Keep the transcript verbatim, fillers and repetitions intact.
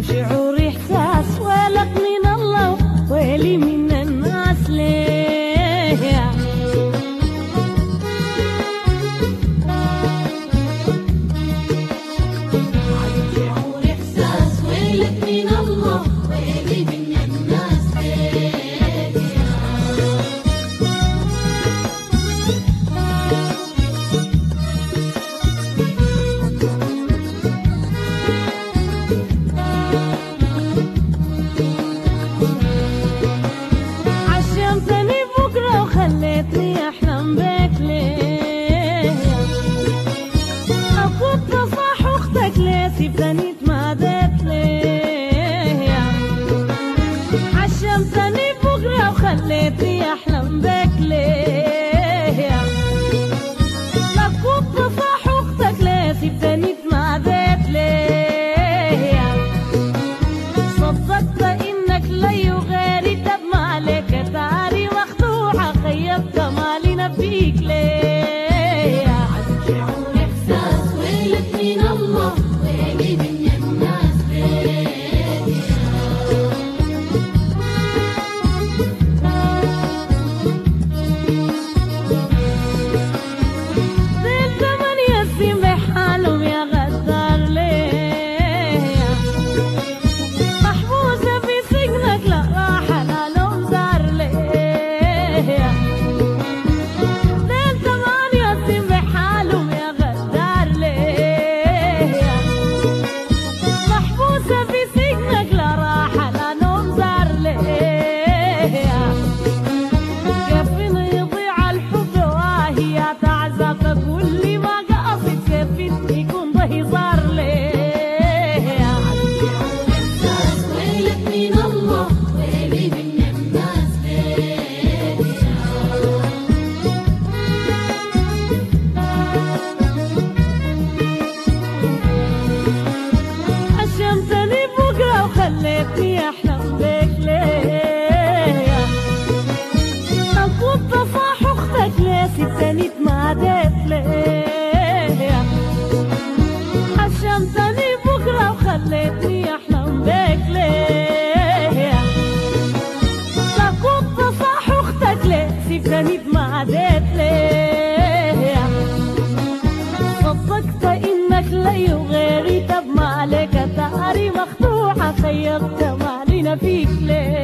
شعور إحساس ولك من الله ويلي من الناس ليه. شعور إحساس ويلك من الله ويلي من الناس ليه. عشمتني بكرة وخليتني أحلم بك ليه. أخدت صح أختك ليه سبتني اتمادت ليه. عشمتني بكرة وخليتني أحلم بك ليه. أخدت صح أختك ليه سبتني اتمادت ليه. صدقت إنك لي وغيري طب ما عليك تعالي مخدوعة خيبت مالنا فيك ليه. شعور إحساس ويلك من الله ويلي من الناس ليه. ديل زمن يسيم بحالهم يا غدار ليه. محبوسة في سجنك لا راحة لا لوم زار ليه. ديل زمان يسيم بحالهم يا غدار ليه. محبوسة في سجنك لا راحة لا نوم زار ليه. كيف يضيع الحب وهي تعزف كل ما قصد كيف يكون ده هزار ليه. إحساس ويلك من الله ويلي من الناس ليه. عشمتني بكرة وخليتني أحلم بك ليه. أخدت صح أختك ليه سبتني اتمادت ليه. عشمتني بكرة وخليتني أحلم بك ليه. أخدت صح أختك ليه سبتني اتمادت ليه. صدقت إنك لي وغيري طب ما عليك تاري مخدوعة خيبت مالنا فيك ليه.